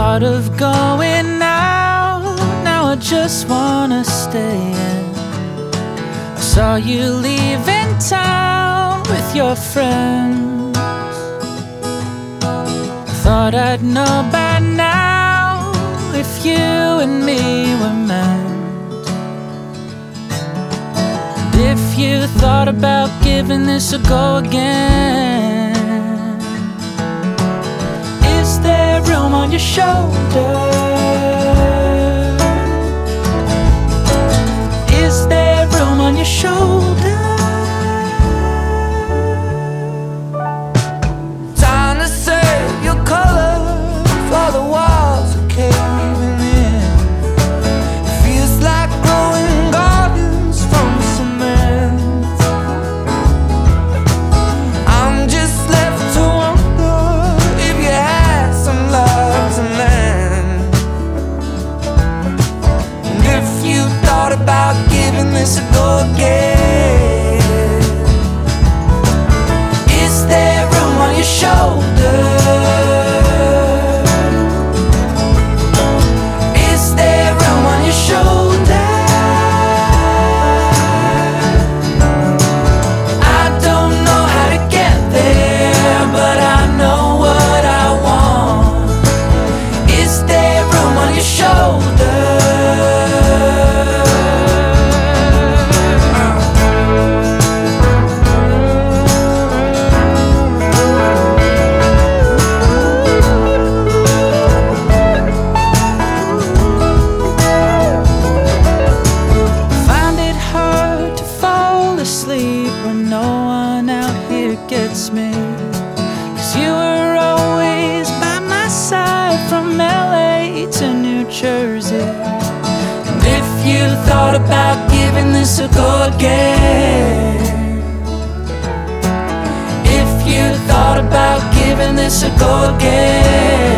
thought of going out, now I just wanna stay in. I saw you leaving town with your friends. I thought I'd know by now if you and me were meant. And if you thought about giving this a go again, is there room on your shoulder? Is there room on your shoulder? Time to save your colors while the walls are caving in. Feels like growing gardens from cement. I'm just left to wonder if you had some love to lend. And if you thought about giving this a go again, is there room on your shoulder? Is there room on your shoulder? I don't know how to get there, but I know what I want. Is there room on your shoulder? Sleep when no one out here gets me, 'cause you were always by my side from LA to New Jersey. And if you thought about giving this a go again, if you thought about giving this a go again,